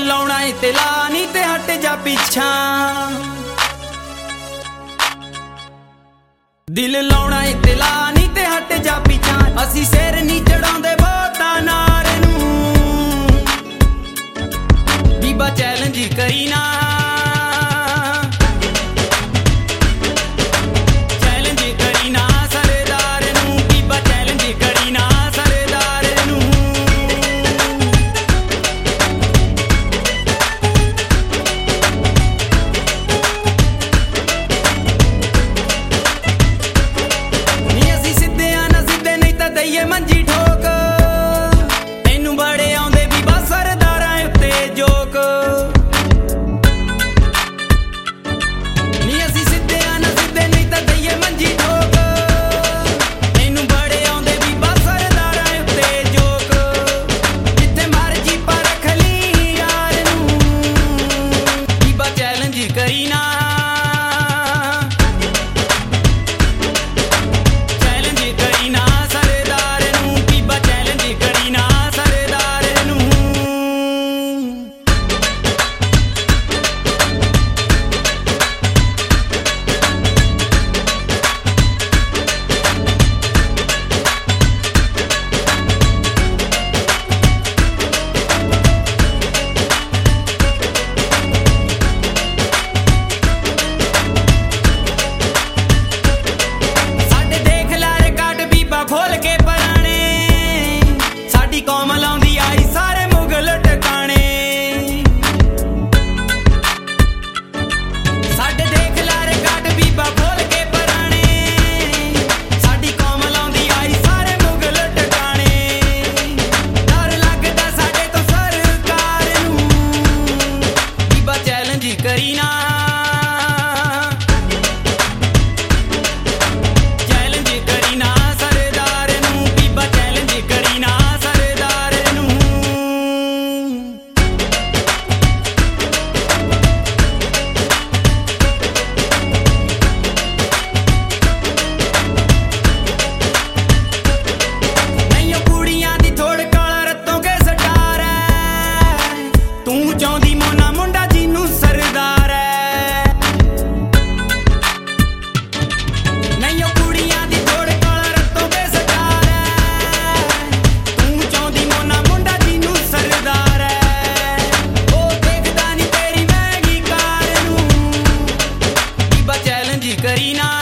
ਲਾਉਣਾ ਏ ਤੇ ਲਾ ਨੀ ਤੇ ਹਟ ਜਾ ਪਿੱਛਾ ਦਿਲ ਲਾਉਣਾ ਏ ਤੇ ਲਾ ਨੀ ਤੇ ਹਟ ਜਾ ਪਿੱਛਾ ਅਸੀਂ ਸਿਰ ਨੀ ਚੜਾਉਂਦੇ ਬਹੁਤਾ ਨਾਰ ਨੂੰ ਬੀਬਾ ਚੈਲੰਜ ਕਰੀ ਨਾ ਮੰਜੀ ਠੋਕ ਤੈਨੂੰ ਬੜੇ ਆਉਂਦੇ ਵੀ ਬਸ ਸਰਦਾਰਾਂ ਉੱਤੇ ਜੋਕ ਨੀ ਅਸੀਂ ਸਿੱਧੇ ਆ ਨਾ ਸਿੱਧੇ ਨਹੀਂ ਤਾਂ ਦਈਏ ਮੰਜੀ ਠੋਕ ਤੈਨੂੰ ਬੜੇ ਆਉਂਦੇ ਵੀ ਬਸ ਸਰਦਾਰਾਂ ਉੱਤੇ ਜੋਕ ਜਿੱਥੇ ਮਰਜੀ ਪਰ ਰੱਖ ਲਈ ਯਾਰ ਨੂੰ ਬੀਬਾ ਚੈਲੰਜ ਕਰੀ ਨਾ ਖੋਲ ਕੇ ਪਰਾਣੇ ਸਾਡੀ ਕੌਮ ਲਾਉਂਦੀ ਆਈ ਸਾਰੇ ਮੁਗਲ ਟਿਕਾਣੇ ਸਾਡੇ ਦੇਖ ਲਾਰੇ ਕੱਟ ਬੀਬਾ ਖੋਲ ਕੇ ਪਰਾਣੇ ਸਾਡੀ ਕੌਮ ਲਾਉਂਦੀ ਆਈ ਸਾਰੇ ਮੁਗਲ ਟਿਕਾਣੇ ਡਰ ਲੱਗਦਾ ਸਾਡੇ ਤੋਂ ਸਰਕਾਰ ਨੂੰ ਬੀਬਾ ਚੈਲੰਜ ਕਰੀ ਨਾ ਚਾਹੁੰਦੀ ਮੋਨਾ ਮੁੰਡਾ ਜਿਹਨੂੰ ਸਰਦਾਰ ਐ ਨਹੀਂ ਉਹ ਕੁੜੀਆਂ ਦੀ ਥੋੜ ਕਾਲਾ ਰੱਤੋਂ ਕੇ ਸਟਾਰ ਐ ਤੂੰ ਚਾਹੁੰਦੀ ਮੋਨਾ ਮੁੰਡਾ ਜਿਹਨੂੰ ਸਰਦਾਰ ਐ ਉਹ ਦੇਖਦਾ ਨੀ ਤੇਰੀ ਮਹਿੰਗੀ ਕਾਰ ਨੂੰ ਬੀਬਾ ਚੈਲੰਜ ਕਰੀ ਨਾ